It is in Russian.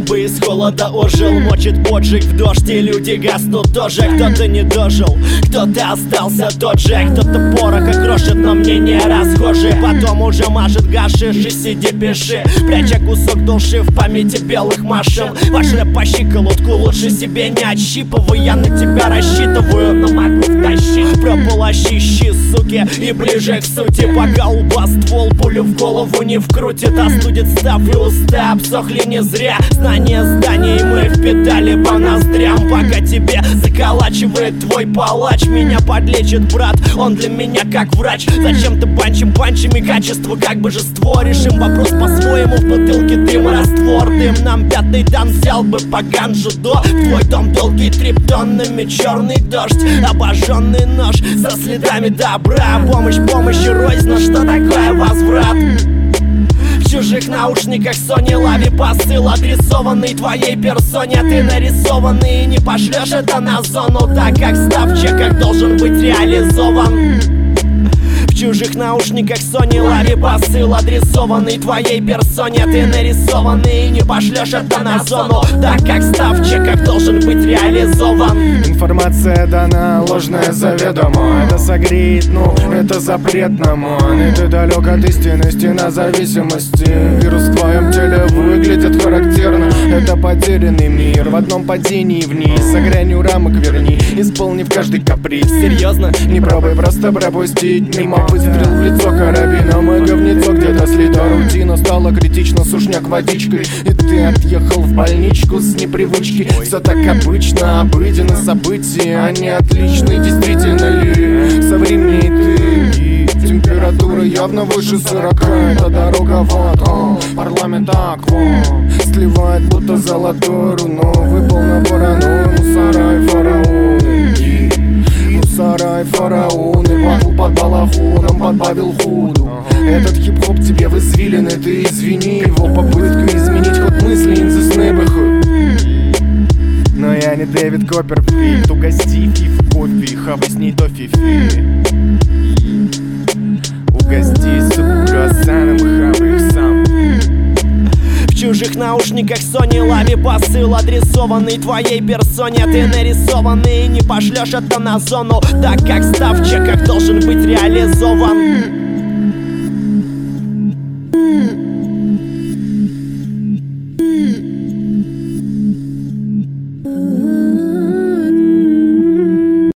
бы из холода ожил. Мочит поджиг в дождь, и люди гаснут тоже. Кто-то не дожил, кто-то остался тот же. Кто-то пороха крошит, но мнение расхожие. Потом уже мажет гашиш и сиди пиши, пряча кусок души в памяти белых машин. Ваш рэп по щиколотку лучше себе не отщипывай. Я на тебя рассчитываю, но могу втащить. Прополощищи, суки, и ближе к сути. Пока уба ствол пулю в голову не вкрутит. Остудит став и уста обсохли не зря. Знание зданий мы впитали по ноздрям. Пока тебе заколачивает твой палач. Меня подлечит брат, он для меня как врач. Зачем ты панчим панчами качество как божество? Решим вопрос по-своему, в бутылке дым раствор. Дым нам пятый дан, взял бы по ганжу до. В твой дом долгий триптонными черный дождь. Обожженный нож со следами добра. Помощь, помощь и рознь, но что такое возврат? В чужих наушниках Sony лови посыл, адресованный твоей персоне. Ты нарисованный и не пошлешь это на зону, так как став в чеках должен быть реализован. В чужих наушниках Sony лови посыл, адресованный твоей персоне. Ты нарисованный и не пошлешь это на зону, так как став в чеках должен быть реализован. Информация дана, ложная заведомо. Это согреет, ну, это запрет на мон. И ты далек от истины, стена зависимости. Вирус в твоем теле выглядит характерно. Это потерянный мир в одном падении вниз. За гранью рамок верни, исполнив каждый каприз. Серьезно? Не пробуй просто пропустить мимо. Выстрел в лицо карабином и говнецо где-то слита. Рутина стала критично, сушняк водичкой. И ты отъехал в больничку с непривычки. Все так обычно, обыденно события, они отличны, действительно ли? Со временем ты, температура явно выше 40. Это дорога вот, парламент аква сливает будто золотую руну. Выпал на ворону, мусора и фараоны. Мусора и фараоны, батл под балахоном подбавил худу. Этот хип-хоп тебе в извилины, ты извини его попытку изменить ход мысли in this neighborhood. Но я не Дэвид Копперфильд, угости фиф кофе, хавай с ней до фифи. Угости суп круассаном и хавай их сам. В чужих наушниках Sony лови посыл, адресованный твоей персоне. Ты нарисованный и не пошлешь это на зону, так как став в чеках должен быть реализован.